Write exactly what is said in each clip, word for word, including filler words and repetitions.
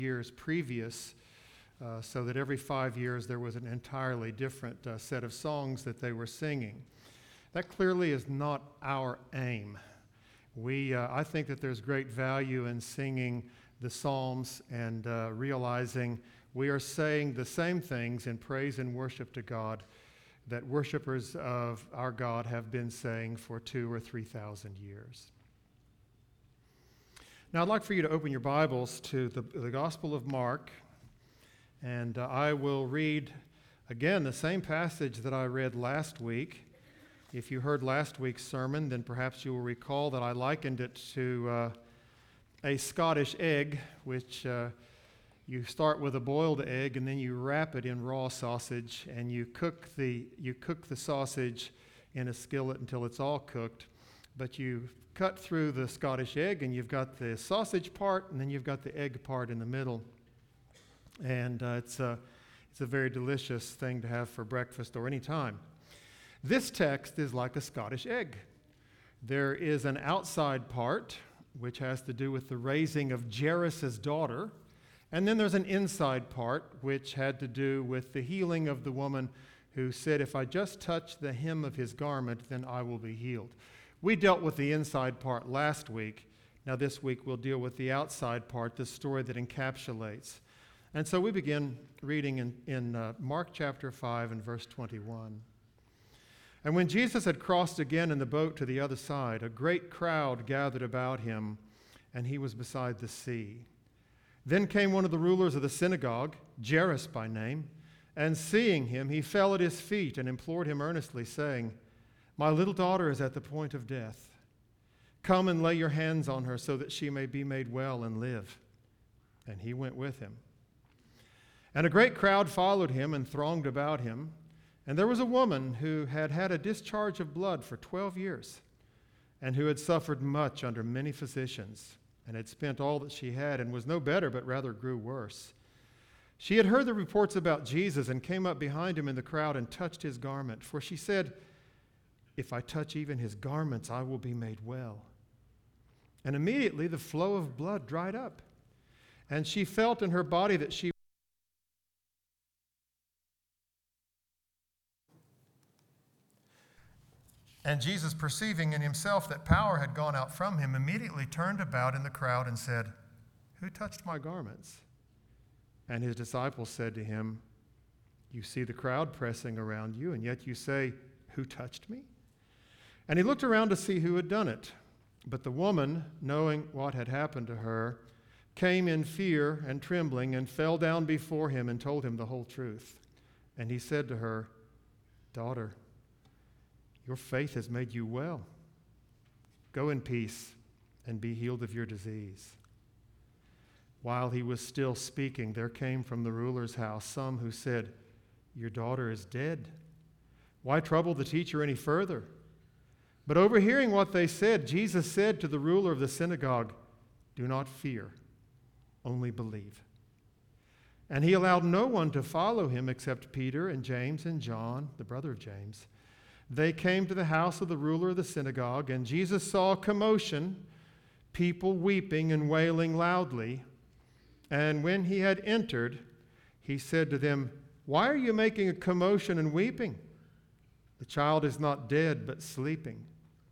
years previous, uh, so that every five years there was an entirely different uh, set of songs that they were singing. That clearly is not our aim. We, uh, I think that there's great value in singing the Psalms and uh, realizing we are saying the same things in praise and worship to God that worshipers of our God have been saying for two or three thousand years. Now, I'd like for you to open your Bibles to the, the Gospel of Mark, and uh, I will read again the same passage that I read last week. If you heard last week's sermon, then perhaps you will recall that I likened it to uh, a Scottish egg, which uh, you start with a boiled egg and then you wrap it in raw sausage and you cook the you cook the sausage in a skillet until it's all cooked. But you cut through the Scottish egg and you've got the sausage part and then you've got the egg part in the middle. And uh, it's a it's a very delicious thing to have for breakfast or any time. This text is like a Scottish egg. There is an outside part, which has to do with the raising of Jairus' daughter, and then there's an inside part, which had to do with the healing of the woman who said, if I just touch the hem of his garment, then I will be healed. We dealt with the inside part last week. Now this week we'll deal with the outside part, the story that encapsulates. And so we begin reading in, in uh, Mark chapter five and verse twenty-one. And when Jesus had crossed again in the boat to the other side, a great crowd gathered about him, and he was beside the sea. Then came one of the rulers of the synagogue, Jairus by name, and seeing him, he fell at his feet and implored him earnestly, saying, My little daughter is at the point of death. Come and lay your hands on her so that she may be made well and live. And he went with him. And a great crowd followed him and thronged about him. And there was a woman who had had a discharge of blood for twelve years, and who had suffered much under many physicians, and had spent all that she had, and was no better, but rather grew worse. She had heard the reports about Jesus, and came up behind him in the crowd and touched his garment. For she said, If I touch even his garments, I will be made well. And immediately the flow of blood dried up, and she felt in her body that she And Jesus, perceiving in himself that power had gone out from him, immediately turned about in the crowd and said, Who touched my garments? And his disciples said to him, You see the crowd pressing around you, and yet you say, Who touched me? And he looked around to see who had done it. But the woman, knowing what had happened to her, came in fear and trembling and fell down before him and told him the whole truth. And he said to her, Daughter, your faith has made you well. Go in peace and be healed of your disease. While he was still speaking, there came from the ruler's house some who said, Your daughter is dead. Why trouble the teacher any further? But overhearing what they said, Jesus said to the ruler of the synagogue, Do not fear, only believe. And he allowed no one to follow him except Peter and James and John, the brother of James. They came to the house of the ruler of the synagogue, and Jesus saw a commotion, people weeping and wailing loudly. And when he had entered, he said to them, Why are you making a commotion and weeping? The child is not dead, but sleeping.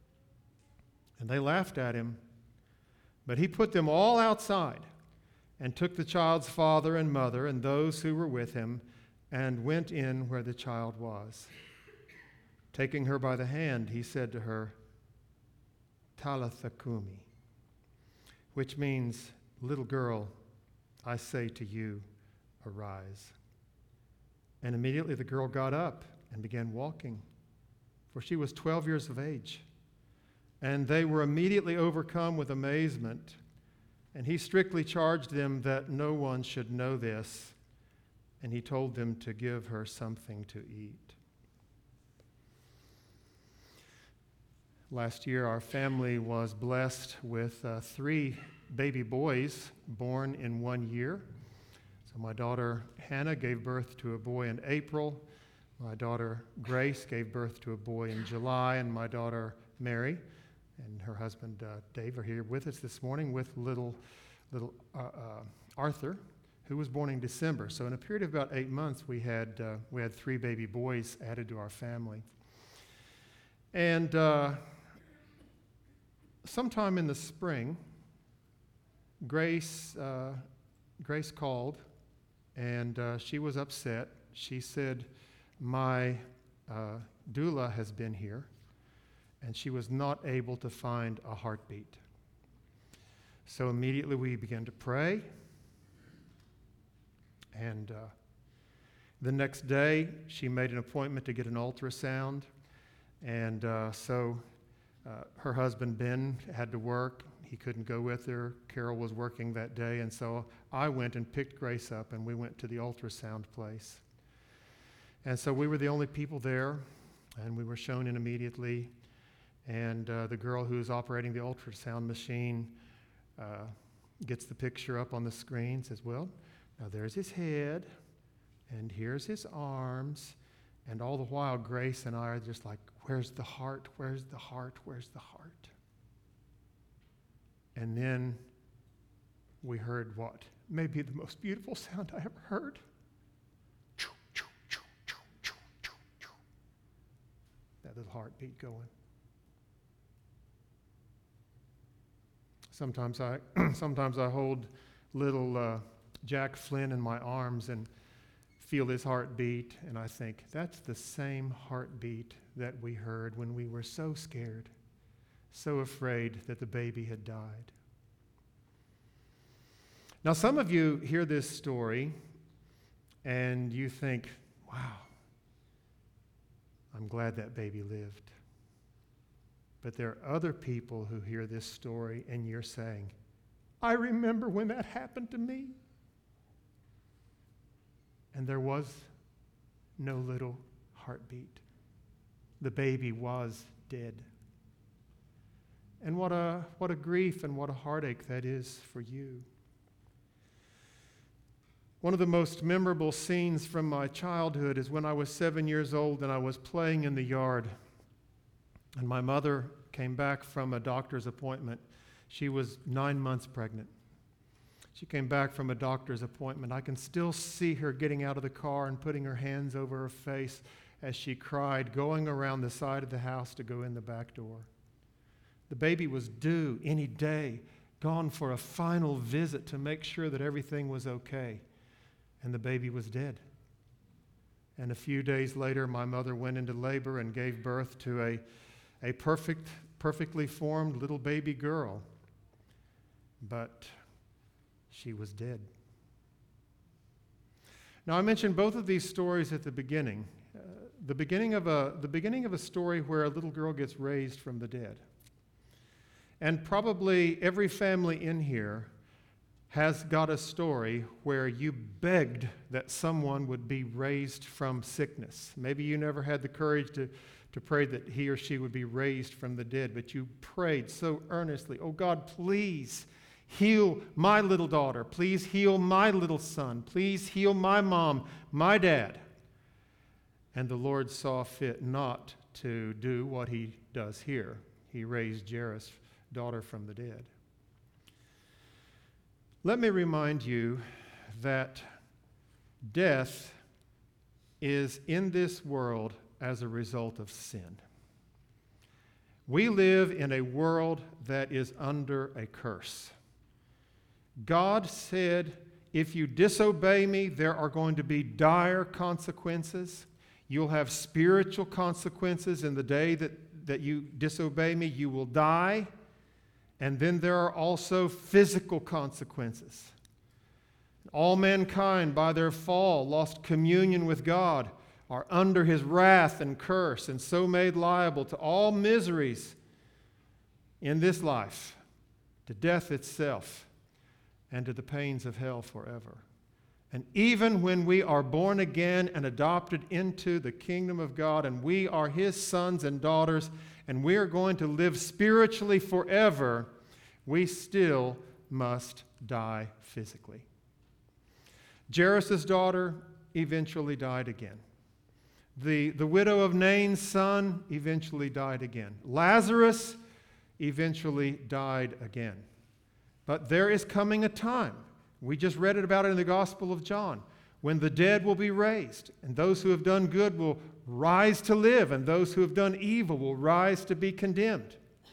And they laughed at him. But he put them all outside, and took the child's father and mother and those who were with him, and went in where the child was. Taking her by the hand, he said to her, Talitha cumi, which means, Little girl, I say to you, arise. And immediately the girl got up and began walking, for she was twelve years of age. And they were immediately overcome with amazement. And he strictly charged them that no one should know this, and he told them to give her something to eat. Last year, our family was blessed with uh, three baby boys born in one year. So my daughter Hannah gave birth to a boy in April. My daughter Grace gave birth to a boy in July, and my daughter Mary and her husband uh, Dave are here with us this morning with little little uh, uh, Arthur. who was born in December. So in a period of about eight months, we had uh, we had three baby boys added to our family. And uh, sometime in the spring, Grace uh, Grace called, and uh, she was upset. She said, "My uh, doula has been here, and she was not able to find a heartbeat." So immediately we began to pray, and uh, the next day she made an appointment to get an ultrasound, and uh, so uh, her husband Ben had to work. He couldn't go with her. Carol was working that day, and so I went and picked Grace up, and we went to the ultrasound place. And so we were the only people there, and we were shown in immediately, and uh, the girl who's operating the ultrasound machine uh, gets the picture up on the screen, says, "Well, now there's his head, and here's his arms," and all the while Grace and I are just like, "Where's the heart? Where's the heart? Where's the heart?" And then we heard what may be the most beautiful sound I ever heard. That little heartbeat going. Sometimes I, sometimes I hold little uh, Jack Flynn in my arms and feel his heartbeat, and I think, that's the same heartbeat that we heard when we were so scared, so afraid that the baby had died. Now, some of you hear this story and you think, wow, I'm glad that baby lived. But there are other people who hear this story and you're saying, I remember when that happened to me. And there was no little heartbeat. The baby was dead. And what a, what a grief and what a heartache that is for you. One of the most memorable scenes from my childhood is when I was seven years old and I was playing in the yard. And my mother came back from a doctor's appointment. She was nine months pregnant. She came back from a doctor's appointment. I can still see her getting out of the car and putting her hands over her face as she cried, going around the side of the house to go in the back door. The baby was due any day, gone for a final visit to make sure that everything was okay. And the baby was dead. And a few days later, my mother went into labor and gave birth to a, a perfect, perfectly formed little baby girl. But she was dead. Now, I mentioned both of these stories at the beginning. Uh, the beginning of a the beginning of a story where a little girl gets raised from the dead. And probably every family in here has got a story where you begged that someone would be raised from sickness. Maybe you never had the courage to, to pray that he or she would be raised from the dead, but you prayed so earnestly, oh God, please heal my little daughter. Please heal my little son. Please heal my mom, my dad. And the Lord saw fit not to do what he does here. He raised Jairus' daughter from the dead. Let me remind you that death is in this world as a result of sin. We live in a world that is under a curse. God said, if you disobey me, there are going to be dire consequences. You'll have spiritual consequences in the day that, that you disobey me. You will die. And then there are also physical consequences. All mankind, by their fall, lost communion with God, are under his wrath and curse, and so made liable to all miseries in this life, to death itself, and to the pains of hell forever. And even when we are born again and adopted into the kingdom of God, and we are his sons and daughters, and we are going to live spiritually forever, we still must die physically. Jairus' daughter eventually died again. The, the widow of Nain's son eventually died again. Lazarus eventually died again. But there is coming a time We just read it about it in the Gospel of John. When the dead will be raised, and those who have done good will rise to live, and those who have done evil will rise to be condemned.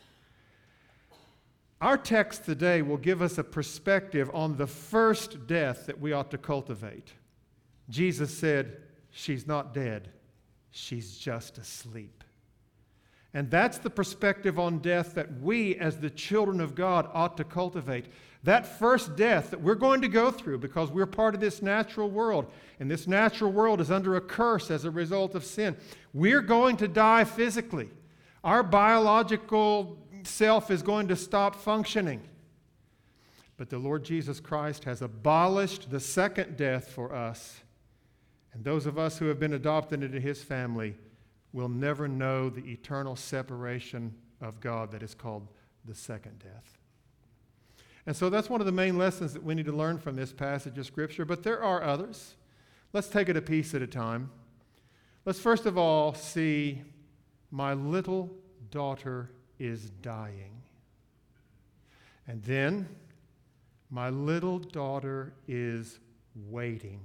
Our text today will give us a perspective on the first death that we ought to cultivate. Jesus said, she's not dead, she's just asleep. And that's the perspective on death that we, as the children of God, ought to cultivate. That first death that we're going to go through because we're part of this natural world, and this natural world is under a curse as a result of sin. We're going to die physically. Our biological self is going to stop functioning. But the Lord Jesus Christ has abolished the second death for us. And those of us who have been adopted into His family will never know the eternal separation of God that is called the second death. And so that's one of the main lessons that we need to learn from this passage of Scripture, but there are others. Let's take it a piece at a time. Let's first of all see, my little daughter is dying. And then, my little daughter is waiting.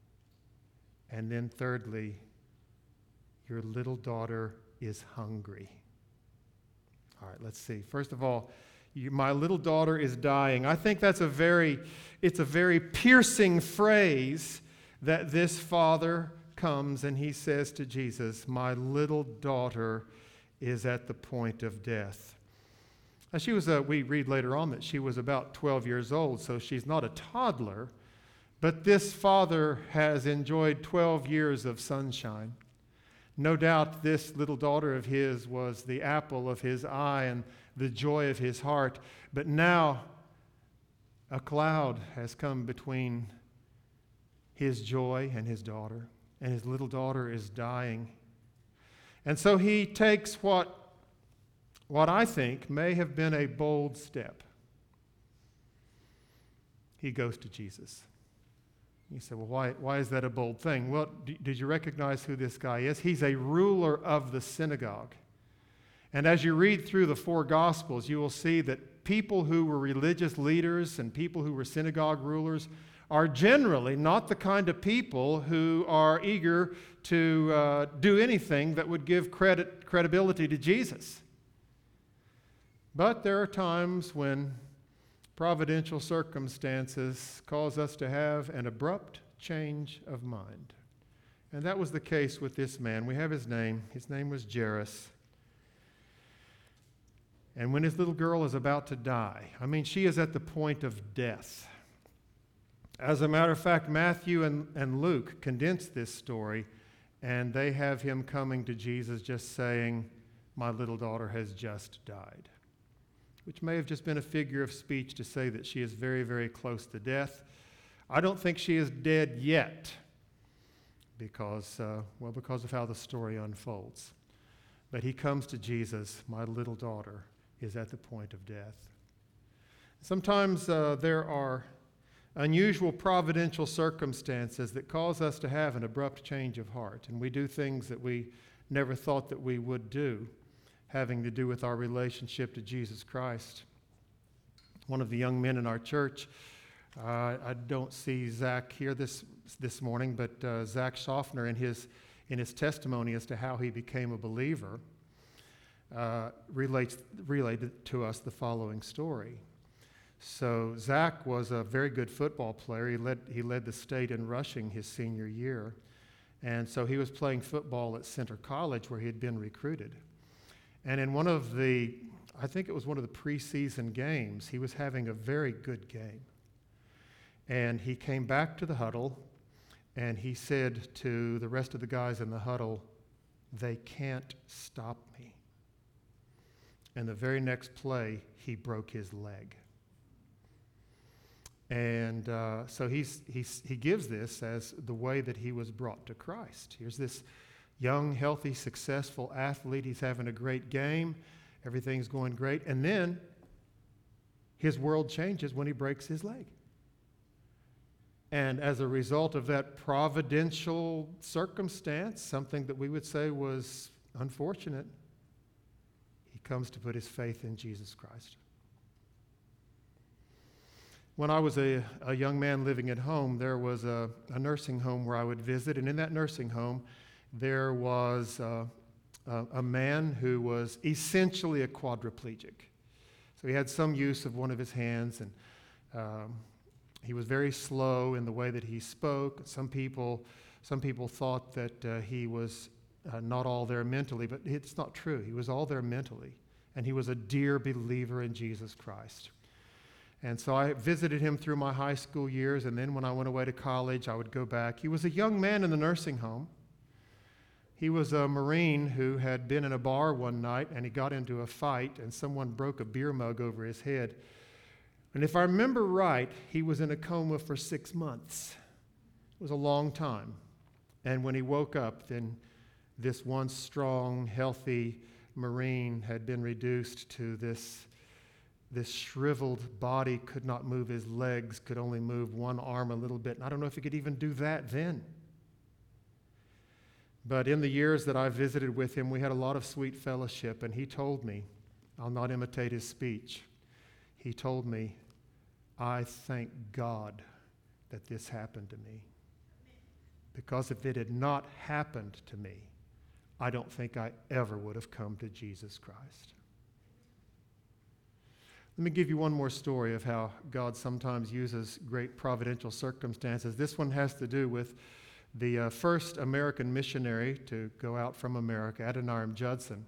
And then thirdly, your little daughter is hungry. All right, let's see. First of all, you, my little daughter is dying. I think that's a very, it's a very piercing phrase that this father comes and he says to Jesus, my little daughter is at the point of death. Now she was, a, we read later on that she was about twelve years old, so she's not a toddler, but this father has enjoyed twelve years of sunshine. No doubt this little daughter of his was the apple of his eye and the joy of his heart. But now a cloud has come between his joy and his daughter, and his little daughter is dying. And so he takes what, what I think may have been a bold step. He goes to Jesus. You say, well, why, why is that a bold thing? Well, d- did you recognize who this guy is? He's a ruler of the synagogue. And as you read through the four Gospels, you will see that people who were religious leaders and people who were synagogue rulers are generally not the kind of people who are eager to uh, do anything that would give credit, credibility to Jesus. But there are times when providential circumstances cause us to have an abrupt change of mind. And that was the case with this man. We have his name. His name was Jairus. And when his little girl is about to die, I mean, she is at the point of death. As a matter of fact, Matthew and, and Luke condense this story, and they have him coming to Jesus just saying, my little daughter has just died, which may have just been a figure of speech to say that she is very, very close to death. I don't think she is dead yet because, uh, well, because of how the story unfolds. But he comes to Jesus, my little daughter is at the point of death. Sometimes uh, there are unusual providential circumstances that cause us to have an abrupt change of heart, and we do things that we never thought that we would do, having to do with our relationship to Jesus Christ. One of the young men in our church, uh, I don't see Zach here this this morning, but uh, Zach Schaffner in his in his testimony as to how he became a believer uh, relates related to us the following story. So Zach was a very good football player. He led he led the state in rushing his senior year, and so he was playing football at Center College where he had been recruited. And in one of the, I think it was one of the preseason games, he was having a very good game. And he came back to the huddle, and he said to the rest of the guys in the huddle, they can't stop me. And the very next play, he broke his leg. And uh, so he's, he's, he gives this as the way that he was brought to Christ. Here's this young, healthy, successful athlete. He's having a great game. Everything's going great. And then his world changes when he breaks his leg. And as a result of that providential circumstance, something that we would say was unfortunate, he comes to put his faith in Jesus Christ. When I was a, a young man living at home, there was a, a nursing home where I would visit, and in that nursing home, there was uh, a, a man who was essentially a quadriplegic. So he had some use of one of his hands, and um, he was very slow in the way that he spoke. Some people, some people thought that uh, he was uh, not all there mentally, but it's not true. He was all there mentally, and he was a dear believer in Jesus Christ. And so I visited him through my high school years, and then when I went away to college, I would go back. He was a young man in the nursing home. He was a Marine who had been in a bar one night, and he got into a fight, and someone broke a beer mug over his head. And if I remember right, he was in a coma for six months. It was a long time. And when he woke up, then this once strong, healthy Marine had been reduced to this This shriveled body, could not move his legs, could only move one arm a little bit. And I don't know if he could even do that then. But in the years that I visited with him, we had a lot of sweet fellowship, and he told me, I'll not imitate his speech, he told me, I thank God that this happened to me. Because if it had not happened to me, I don't think I ever would have come to Jesus Christ. Let me give you one more story of how God sometimes uses great providential circumstances. This one has to do with the uh, first American missionary to go out from America, Adoniram Judson.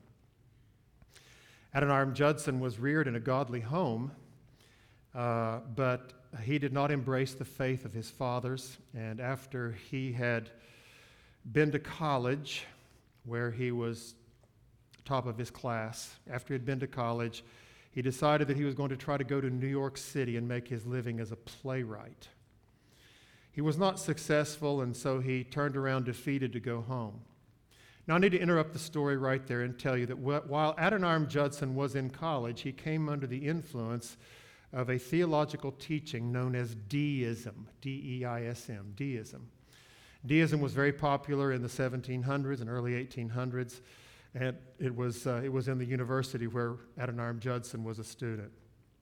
Adoniram Judson was reared in a godly home, uh, but he did not embrace the faith of his fathers. And after he had been to college, where he was top of his class, after he had been to college, he decided that he was going to try to go to New York City and make his living as a playwright. He was not successful, and so he turned around defeated to go home. Now, I need to interrupt the story right there and tell you that while Adoniram Judson was in college, he came under the influence of a theological teaching known as deism, D E I S M, deism. Deism was very popular in the seventeen hundreds and early eighteen hundreds. And it was, uh, it was in the university where Adoniram Judson was a student.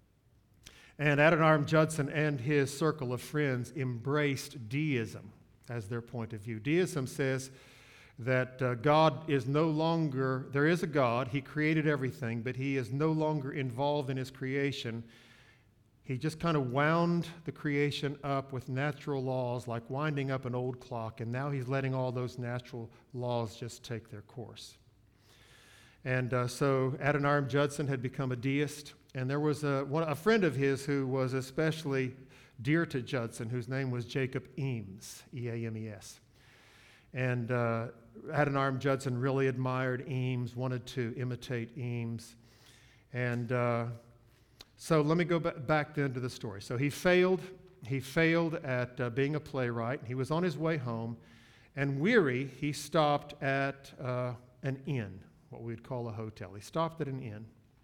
And Adoniram Judson and his circle of friends embraced deism as their point of view. Deism says that uh, God is no longer, there is a God, he created everything, but he is no longer involved in his creation. He just kind of wound the creation up with natural laws, like winding up an old clock, and now he's letting all those natural laws just take their course. And uh, so Adoniram Judson had become a deist, and there was a, one, a friend of his who was especially dear to Judson, whose name was Jacob Eames, E A M E S. And uh, Adoniram Judson really admired Eames, wanted to imitate Eames. And uh, so let me go b- back then to the story. So he failed. He failed at uh, being a playwright. He was on his way home, and weary, he stopped at uh, an inn, what we'd call a hotel. He stopped at an inn.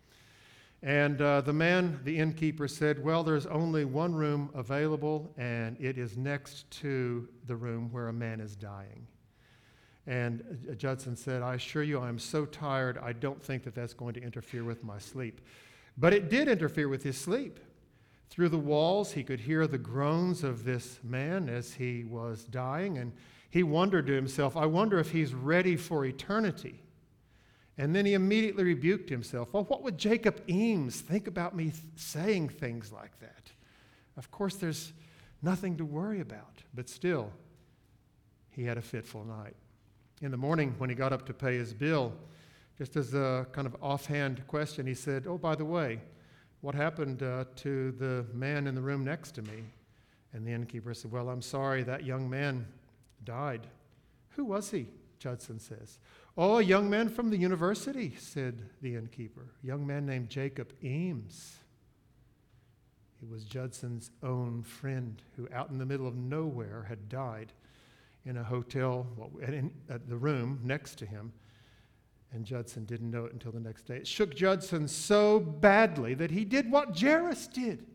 And uh, the man, the innkeeper, said, well, there's only one room available, and it is next to the room where a man is dying. And uh, Judson said, I assure you, I am so tired, I don't think that that's going to interfere with my sleep. But it did interfere with his sleep. Through the walls, he could hear the groans of this man as he was dying, and he wondered to himself, I wonder if he's ready for eternity. And then he immediately rebuked himself. Well, what would Jacob Eames think about me th- saying things like that? Of course, there's nothing to worry about. But still, he had a fitful night. In the morning, when he got up to pay his bill, just as a kind of offhand question, he said, oh, by the way, what happened uh, to the man in the room next to me? And the innkeeper said, well, I'm sorry, that young man died. Who was he? Judson says. Oh, a young man from the university, said the innkeeper. A young man named Jacob Eames. He was Judson's own friend who out in the middle of nowhere had died in a hotel, well, in, at the room next to him. And Judson didn't know it until the next day. It shook Judson so badly that he did what Jairus did.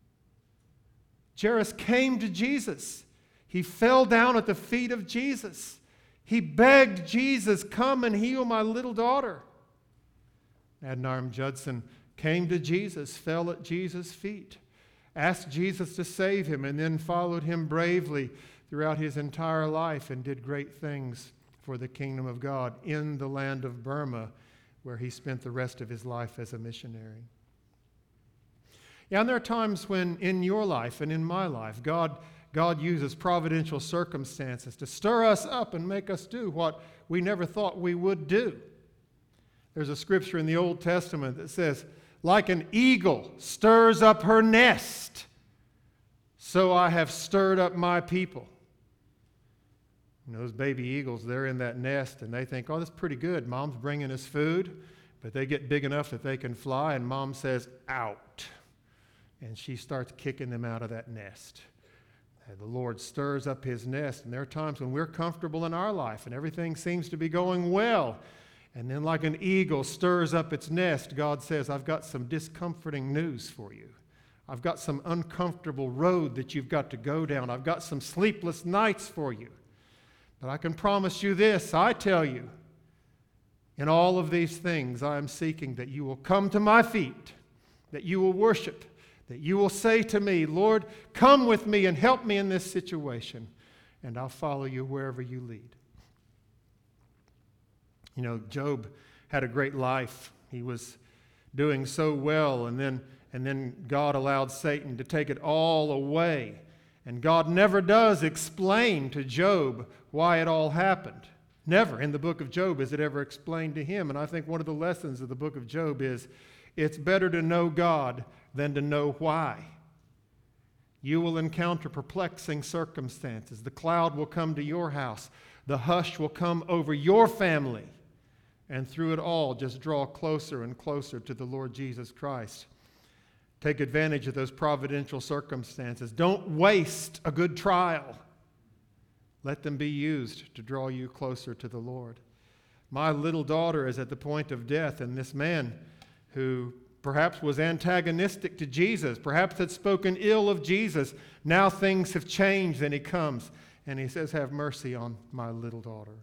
Jairus came to Jesus. He fell down at the feet of Jesus. He begged Jesus, come and heal my little daughter. Adoniram Judson came to Jesus, fell at Jesus' feet, asked Jesus to save him, and then followed him bravely throughout his entire life and did great things for the kingdom of God in the land of Burma, where he spent the rest of his life as a missionary. Yeah, and there are times when in your life and in my life, God, God uses providential circumstances to stir us up and make us do what we never thought we would do. There's a scripture in the Old Testament that says, like an eagle stirs up her nest, so I have stirred up my people. And those baby eagles, they're in that nest, and they think, oh, that's pretty good. Mom's bringing us food. But they get big enough that they can fly, and Mom says, out. And she starts kicking them out of that nest. And the Lord stirs up his nest, and there are times when we're comfortable in our life, and everything seems to be going well. And then like an eagle stirs up its nest, God says, I've got some discomforting news for you. I've got some uncomfortable road that you've got to go down. I've got some sleepless nights for you. But I can promise you this, I tell you, in all of these things I am seeking that you will come to my feet, that you will worship, that you will say to me, Lord, come with me and help me in this situation, and I'll follow you wherever you lead. You know, Job had a great life. He was doing so well, and then, and then God allowed Satan to take it all away. And God never does explain to Job why it all happened. Never in the book of Job is it ever explained to him. And I think one of the lessons of the book of Job is it's better to know God than to know why. You will encounter perplexing circumstances. The cloud will come to your house. The hush will come over your family. And through it all, just draw closer and closer to the Lord Jesus Christ. Take advantage of those providential circumstances. Don't waste a good trial. Let them be used to draw you closer to the Lord. My little daughter is at the point of death, and this man who perhaps was antagonistic to Jesus, perhaps had spoken ill of Jesus, now things have changed, and he comes and he says, have mercy on my little daughter.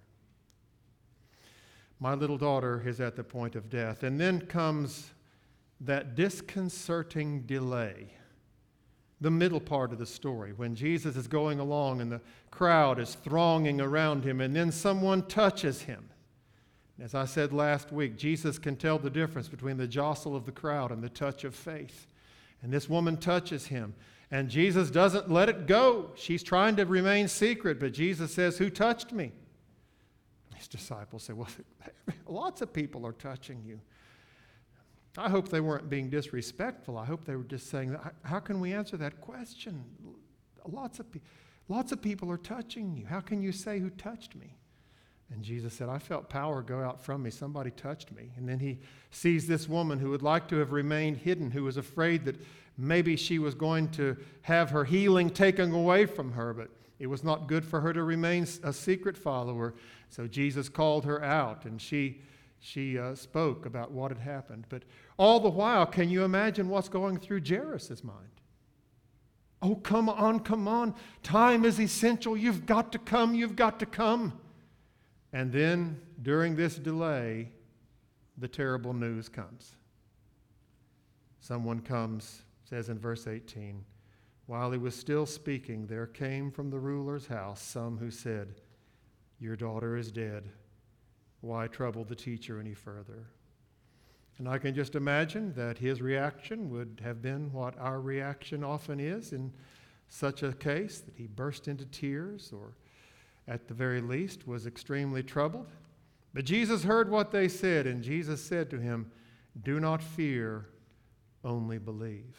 My little daughter is at the point of death. And then comes that disconcerting delay, the middle part of the story, when Jesus is going along and the crowd is thronging around him, and then someone touches him. As I said last week, Jesus can tell the difference between the jostle of the crowd and the touch of faith. And this woman touches him, and Jesus doesn't let it go. She's trying to remain secret, but Jesus says, who touched me? His disciples say, well, lots of people are touching you. I hope they weren't being disrespectful. I hope they were just saying, how can we answer that question? Lots of, pe- lots of people are touching you. How can you say who touched me? And Jesus said, I felt power go out from me. Somebody touched me. And then he sees this woman who would like to have remained hidden, who was afraid that maybe she was going to have her healing taken away from her, but it was not good for her to remain a secret follower. So Jesus called her out, and she She uh, spoke about what had happened. But all the while, can you imagine what's going through Jairus' mind? Oh, come on, come on. Time is essential. You've got to come. You've got to come. And then, during this delay, the terrible news comes. Someone comes, says in verse eighteen, while he was still speaking, there came from the ruler's house some who said, your daughter is dead. Why trouble the teacher any further? And I can just imagine that his reaction would have been what our reaction often is in such a case, that he burst into tears or at the very least was extremely troubled. But Jesus heard what they said, and Jesus said to him, do not fear, only believe.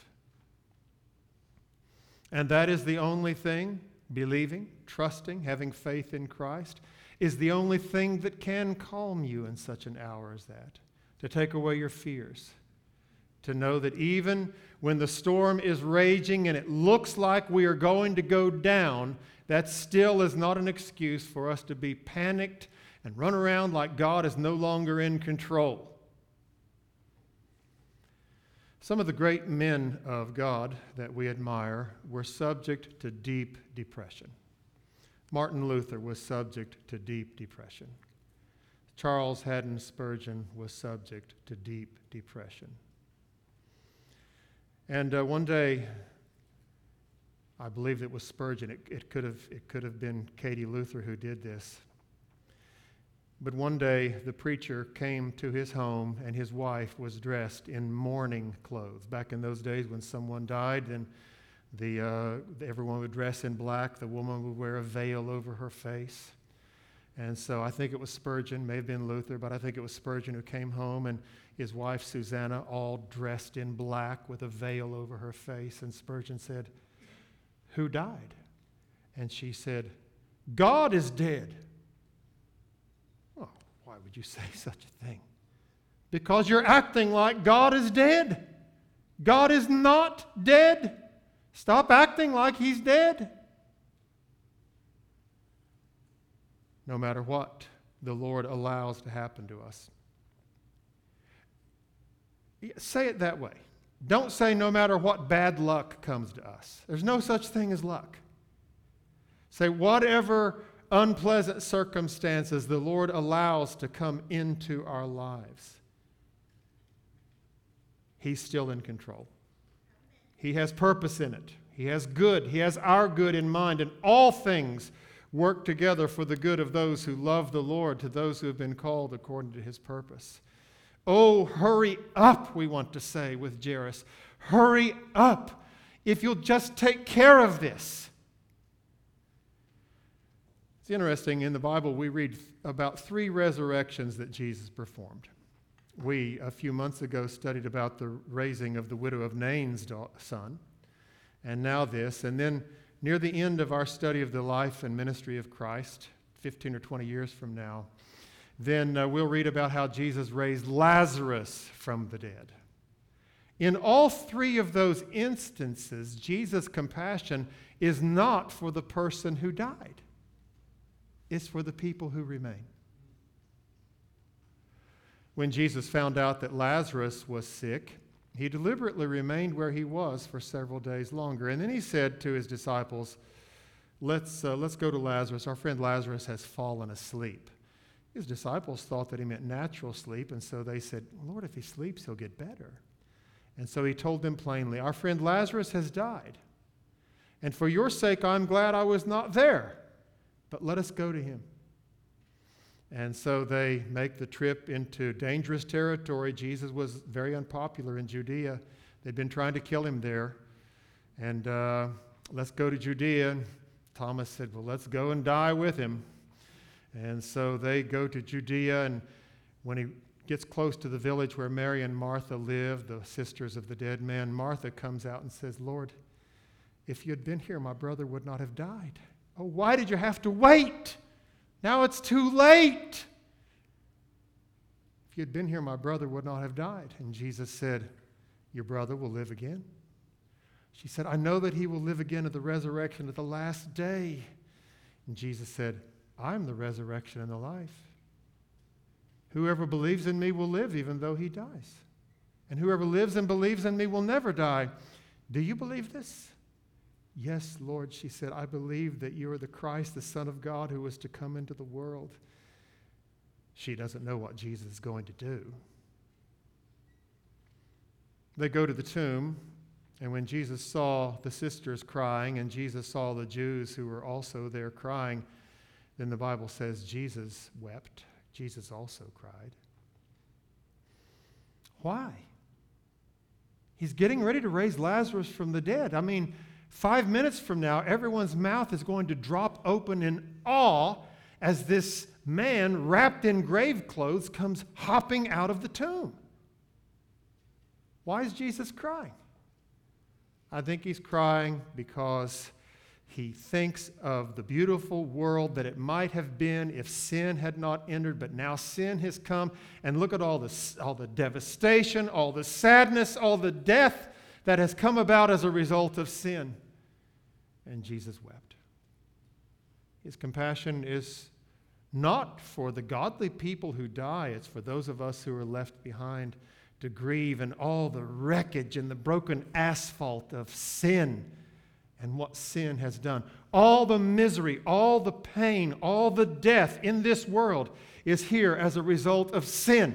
And that is the only thing, believing, trusting, having faith in Christ, is the only thing that can calm you in such an hour as that, to take away your fears, to know that even when the storm is raging and it looks like we are going to go down, that still is not an excuse for us to be panicked and run around like God is no longer in control. Some of the great men of God that we admire were subject to deep depression. Martin Luther was subject to deep depression. Charles Haddon Spurgeon was subject to deep depression. And uh, one day, I believe it was Spurgeon. It, it could have it could have been Katie Luther who did this. But one day the preacher came to his home and his wife was dressed in mourning clothes. Back in those days when someone died, then the uh, everyone would dress in black. The woman would wear a veil over her face. And so I think it was Spurgeon, may have been Luther, but I think it was Spurgeon who came home, and his wife Susanna all dressed in black with a veil over her face. And Spurgeon said, "Who died?" And she said, "God is dead." Oh, why would you say such a thing? Because you're acting like God is dead. God is not dead. Stop acting like he's dead. No matter what the Lord allows to happen to us. Say it that way. Don't say no matter what bad luck comes to us. There's no such thing as luck. Say whatever unpleasant circumstances the Lord allows to come into our lives, he's still in control. He has purpose in it. He has good. He has our good in mind, and all things work together for the good of those who love the Lord, to those who have been called according to his purpose. Oh, hurry up, we want to say with Jairus. Hurry up, if you'll just take care of this. It's interesting, in the Bible we read about three resurrections that Jesus performed. We, a few months ago, studied about the raising of the widow of Nain's son, and now this, and then near the end of our study of the life and ministry of Christ, fifteen or twenty years from now, then uh, we'll read about how Jesus raised Lazarus from the dead. In all three of those instances, Jesus' compassion is not for the person who died. It's for the people who remain. When Jesus found out that Lazarus was sick, he deliberately remained where he was for several days longer. And then he said to his disciples, let's, uh, let's go to Lazarus. Our friend Lazarus has fallen asleep. His disciples thought that he meant natural sleep, and so they said, Lord, if he sleeps, he'll get better. And so he told them plainly, our friend Lazarus has died. And for your sake, I'm glad I was not there. But let us go to him. And so they make the trip into dangerous territory. Jesus was very unpopular in Judea. They'd been trying to kill him there. And uh, let's go to Judea. And Thomas said, well, let's go and die with him. And so they go to Judea, and when he gets close to the village where Mary and Martha lived, the sisters of the dead man, Martha comes out and says, Lord, if you had been here, my brother would not have died. Oh, why did you have to wait? Now it's too late. If you had been here, my brother would not have died. And Jesus said, your brother will live again. She said, I know that he will live again at the resurrection at the last day. And Jesus said, I'm the resurrection and the life. Whoever believes in me will live even though he dies. And whoever lives and believes in me will never die. Do you believe this? Yes, Lord, she said, I believe that you are the Christ, the Son of God, who was to come into the world. She doesn't know what Jesus is going to do. They go to the tomb, and when Jesus saw the sisters crying, and Jesus saw the Jews who were also there crying, then the Bible says Jesus wept. Jesus also cried. Why? He's getting ready to raise Lazarus from the dead. I mean, five minutes from now, everyone's mouth is going to drop open in awe as this man wrapped in grave clothes comes hopping out of the tomb. Why is Jesus crying? I think he's crying because he thinks of the beautiful world that it might have been if sin had not entered, but now sin has come, and look at all the, all the devastation, all the sadness, all the death that has come about as a result of sin. And Jesus wept. His compassion is not for the godly people who die, it's for those of us who are left behind to grieve in all the wreckage and the broken asphalt of sin and what sin has done. All the misery, all the pain, all the death in this world is here as a result of sin.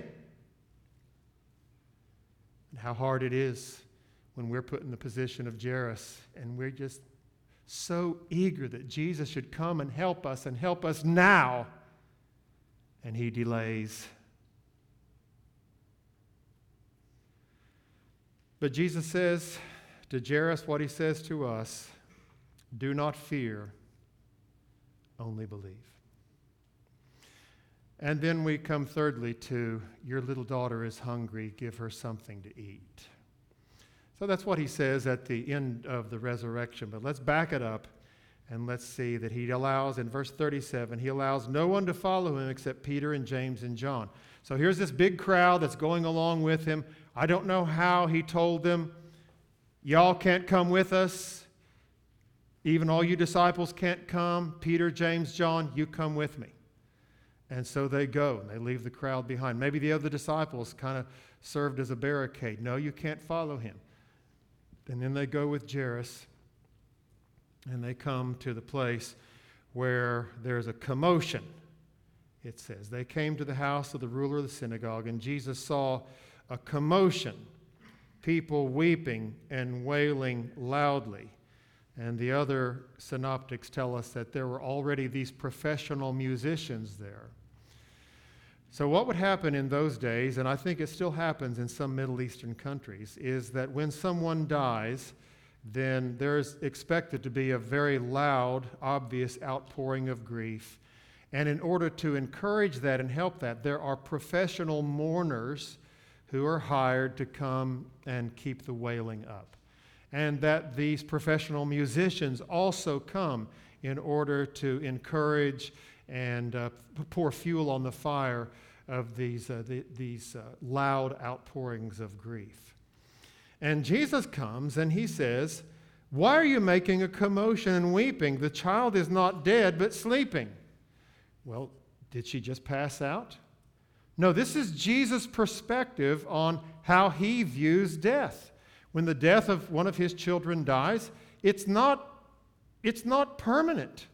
And how hard it is when we're put in the position of Jairus and we're just so eager that Jesus should come and help us and help us now. And he delays. But Jesus says to Jairus what he says to us, do not fear, only believe. And then we come thirdly to, your little daughter is hungry, give her something to eat. So that's what he says at the end of the resurrection. But let's back it up and let's see that he allows, in verse thirty-seven, he allows no one to follow him except Peter and James and John. So here's this big crowd that's going along with him. I don't know how he told them, y'all can't come with us. Even all you disciples can't come. Peter, James, John, you come with me. And so they go, and they leave the crowd behind. Maybe the other disciples kind of served as a barricade. No, you can't follow him. And then they go with Jairus, and they come to the place where there's a commotion, it says. They came to the house of the ruler of the synagogue, and Jesus saw a commotion, people weeping and wailing loudly. And the other synoptics tell us that there were already these professional musicians there. So what would happen in those days, and I think it still happens in some Middle Eastern countries, is that when someone dies, then there's expected to be a very loud, obvious outpouring of grief. And in order to encourage that and help that, there are professional mourners who are hired to come and keep the wailing up. And that these professional musicians also come in order to encourage and uh, pour fuel on the fire of these, uh, the, these uh, loud outpourings of grief. And Jesus comes and he says, why are you making a commotion and weeping? The child is not dead but sleeping. Well, did she just pass out? No, this is Jesus' perspective on how he views death. When the death of one of his children dies, it's not, it's not permanent.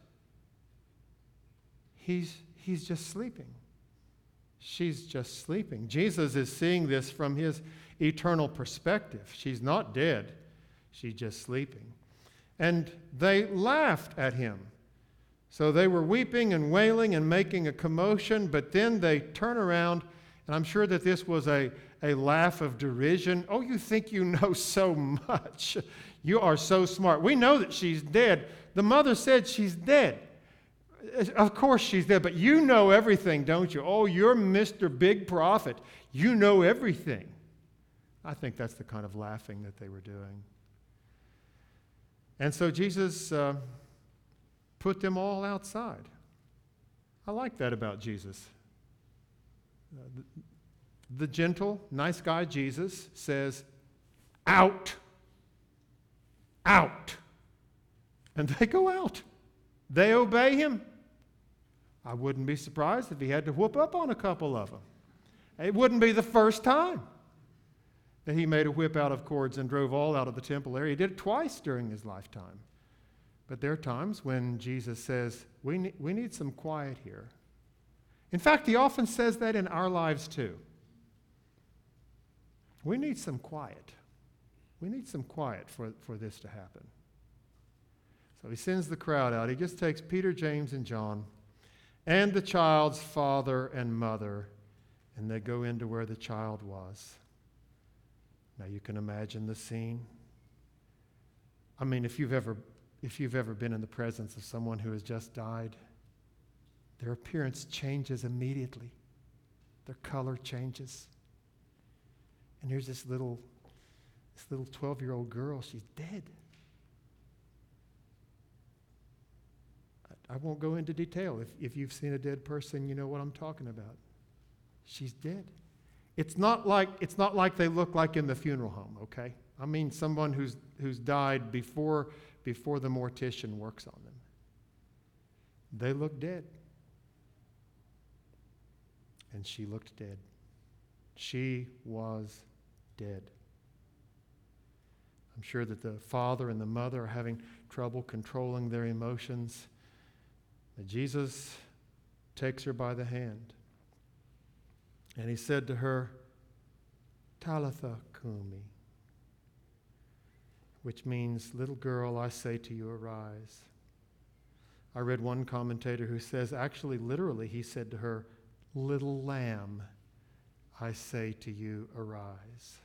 He's, he's just sleeping. She's just sleeping. Jesus is seeing this from his eternal perspective. She's not dead. She's just sleeping. And they laughed at him. So they were weeping and wailing and making a commotion, but then they turn around, and I'm sure that this was a, a laugh of derision. Oh, you think you know so much. You are so smart. We know that she's dead. The mother said she's dead. Of course she's dead, but you know everything, don't you? Oh, you're Mister Big Prophet. You know everything. I think that's the kind of laughing that they were doing. And so Jesus uh, put them all outside. I like that about Jesus. Uh, the, the gentle, nice guy Jesus says, out, out. And they go out. They obey him. I wouldn't be surprised if he had to whoop up on a couple of them. It wouldn't be the first time that he made a whip out of cords and drove all out of the temple area. He did it twice during his lifetime. But there are times when Jesus says, we need, we need some quiet here. In fact, he often says that in our lives too. We need some quiet. We need some quiet for, for this to happen. So he sends the crowd out. He just takes Peter, James, and John and the child's father and mother, and they go into where the child was. Now you can imagine the scene. I mean, if you've ever, if you've ever been in the presence of someone who has just died, their appearance changes immediately. Their color changes. And here's this little, this little twelve-year-old girl. She's dead. I won't go into detail. If, if you've seen a dead person, you know what I'm talking about. She's dead. It's not like, it's not like they look like in the funeral home, okay? I mean someone who's, who's died before, before the mortician works on them. They look dead. And she looked dead. She was dead. I'm sure that the father and the mother are having trouble controlling their emotions. But Jesus takes her by the hand. And he said to her, Talitha cumi, which means, little girl, I say to you, arise. I read one commentator who says, actually, literally, he said to her, little lamb, I say to you, arise.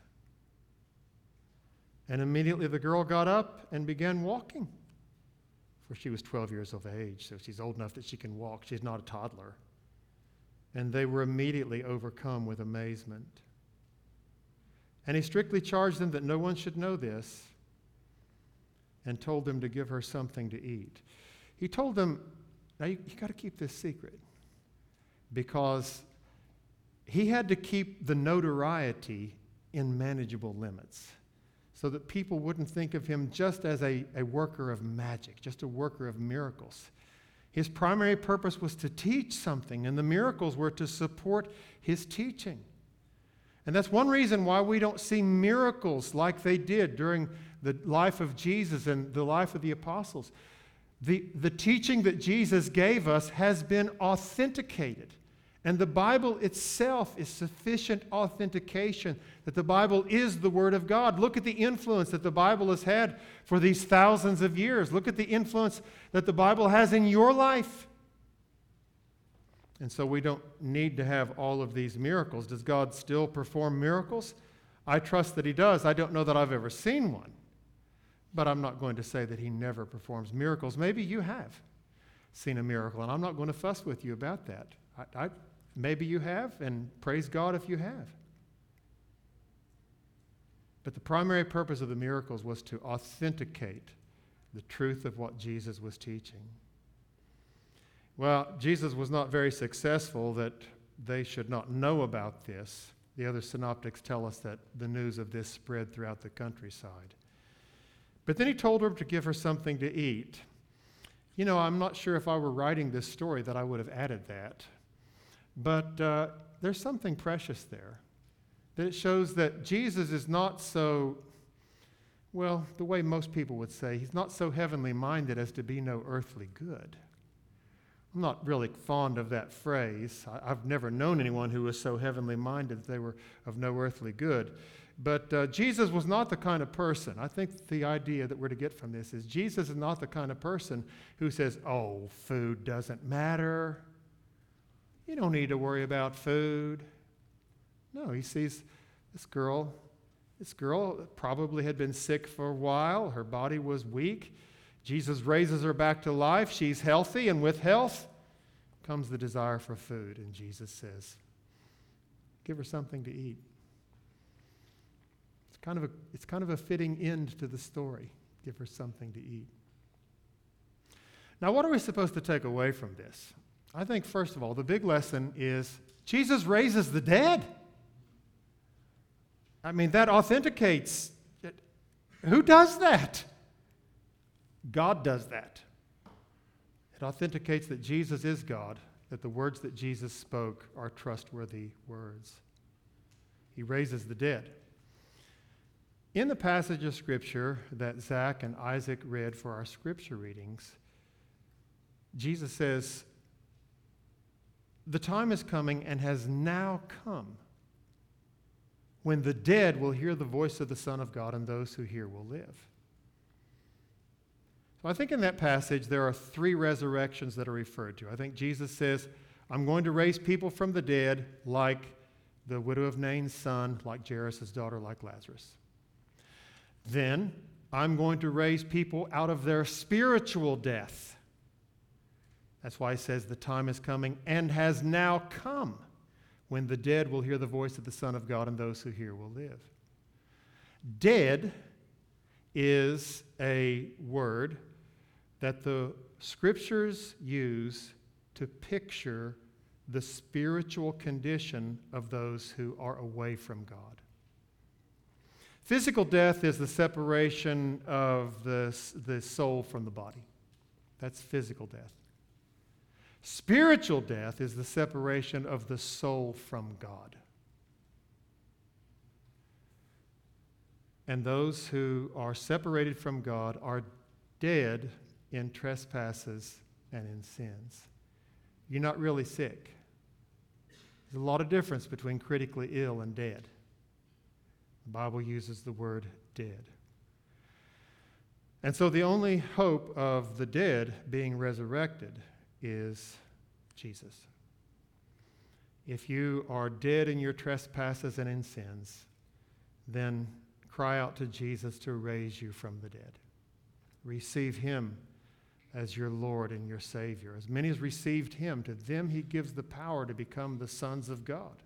And immediately the girl got up and began walking. For she was twelve years of age, so she's old enough that she can walk. She's not a toddler. And they were immediately overcome with amazement. And he strictly charged them that no one should know this, and told them to give her something to eat. He told them, now you, you got to keep this secret, because he had to keep the notoriety in manageable limits, so that people wouldn't think of him just as a, a worker of magic, just a worker of miracles. His primary purpose was to teach something, and the miracles were to support his teaching. And that's one reason why we don't see miracles like they did during the life of Jesus and the life of the apostles. The, the teaching that Jesus gave us has been authenticated. And the Bible itself is sufficient authentication that the Bible is the Word of God. Look at the influence that the Bible has had for these thousands of years. Look at the influence that the Bible has in your life. And so we don't need to have all of these miracles. Does God still perform miracles? I trust that He does. I don't know that I've ever seen one. But I'm not going to say that He never performs miracles. Maybe you have seen a miracle, and I'm not going to fuss with you about that. I, I, maybe you have, and praise God if you have. But the primary purpose of the miracles was to authenticate the truth of what Jesus was teaching. Well, Jesus was not very successful that they should not know about this. The other synoptics tell us that the news of this spread throughout the countryside. But then he told her to give her something to eat. You know, I'm not sure if I were writing this story that I would have added that. But uh, there's something precious there. That it shows that Jesus is not so, well, the way most people would say, he's not so heavenly minded as to be no earthly good. I'm not really fond of that phrase. I, I've never known anyone who was so heavenly minded that they were of no earthly good. But uh, Jesus was not the kind of person, I think the idea that we're to get from this is Jesus is not the kind of person who says, oh, food doesn't matter. You don't need to worry about food. No, he sees this girl. This girl probably had been sick for a while. Her body was weak. Jesus raises her back to life. She's healthy, and with health comes the desire for food. And Jesus says, give her something to eat. It's kind of a, it's kind of a fitting end to the story. Give her something to eat. Now, what are we supposed to take away from this? I think, first of all, the big lesson is Jesus raises the dead. I mean, that authenticates. Who does that? God does that. It authenticates that Jesus is God, that the words that Jesus spoke are trustworthy words. He raises the dead. In the passage of Scripture that Zach and Isaac read for our Scripture readings, Jesus says, the time is coming and has now come when the dead will hear the voice of the Son of God, and those who hear will live. So I think in that passage there are three resurrections that are referred to. I think Jesus says, I'm going to raise people from the dead like the widow of Nain's son, like Jairus' daughter, like Lazarus. Then I'm going to raise people out of their spiritual death. That's why he says the time is coming and has now come when the dead will hear the voice of the Son of God, and those who hear will live. Dead is a word that the Scriptures use to picture the spiritual condition of those who are away from God. Physical death is the separation of the, the soul from the body. That's physical death. Spiritual death is the separation of the soul from God. And those who are separated from God are dead in trespasses and in sins. You're not really sick. There's a lot of difference between critically ill and dead. The Bible uses the word dead. And so the only hope of the dead being resurrected is Jesus. If you are dead in your trespasses and in sins, then cry out to Jesus to raise you from the dead. Receive him as your Lord and your Savior. As many as received him, to them he gives the power to become the sons of God.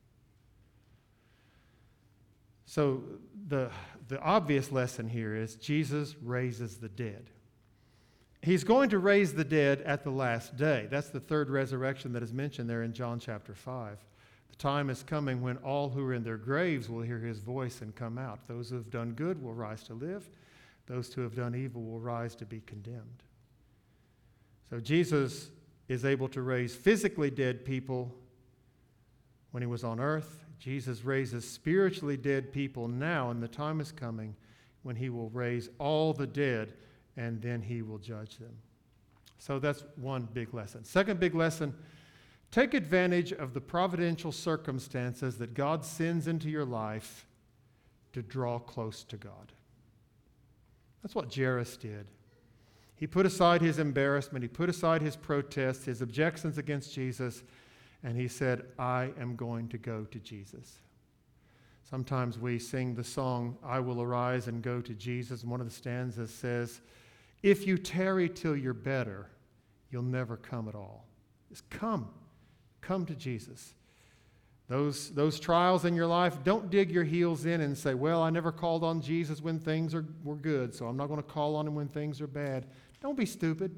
So the, the obvious lesson here is Jesus raises the dead. He's going to raise the dead at the last day. That's the third resurrection that is mentioned there in John chapter five. The time is coming when all who are in their graves will hear his voice and come out. Those who have done good will rise to live. Those who have done evil will rise to be condemned. So Jesus is able to raise physically dead people when he was on earth. Jesus raises spiritually dead people now, and the time is coming when he will raise all the dead, and then he will judge them. So that's one big lesson. Second big lesson, take advantage of the providential circumstances that God sends into your life to draw close to God. That's what Jairus did. He put aside his embarrassment, he put aside his protests, his objections against Jesus, and he said, I am going to go to Jesus. Sometimes we sing the song, I will arise and go to Jesus, and one of the stanzas says, if you tarry till you're better, you'll never come at all. Just come. Come to Jesus. Those, those trials in your life, don't dig your heels in and say, well, I never called on Jesus when things are, were good, so I'm not going to call on him when things are bad. Don't be stupid.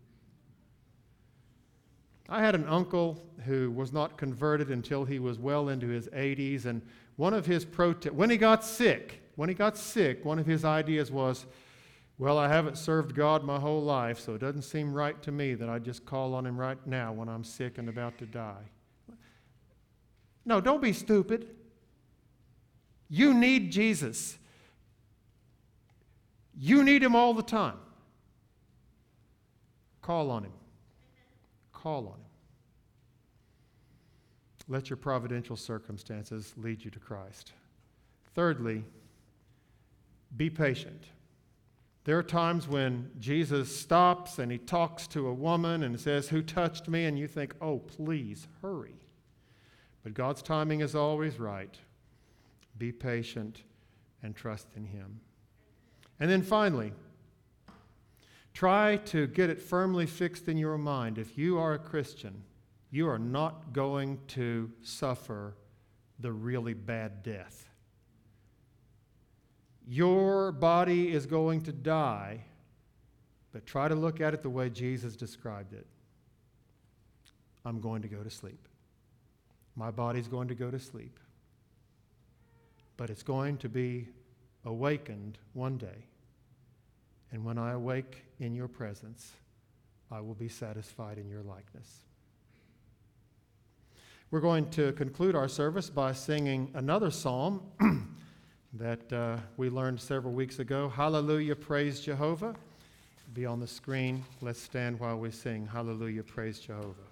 I had an uncle who was not converted until he was well into his eighties, and one of his protests, when he got sick, when he got sick, one of his ideas was, well, I haven't served God my whole life, so it doesn't seem right to me that I just call on him right now when I'm sick and about to die. No, don't be stupid. You need Jesus. You need him all the time. Call on him. Call on him. Let your providential circumstances lead you to Christ. Thirdly, be patient. There are times when Jesus stops and he talks to a woman and says, who touched me? And you think, oh, please, hurry. But God's timing is always right. Be patient and trust in him. And then finally, try to get it firmly fixed in your mind. If you are a Christian, you are not going to suffer the really bad death. Your body is going to die, but try to look at it the way Jesus described it. I'm going to go to sleep. My body's going to go to sleep. But it's going to be awakened one day. And when I awake in your presence, I will be satisfied in your likeness. We're going to conclude our service by singing another psalm that uh, we learned several weeks ago. Hallelujah, praise Jehovah. It'll be on the screen. Let's stand while we sing Hallelujah, praise Jehovah.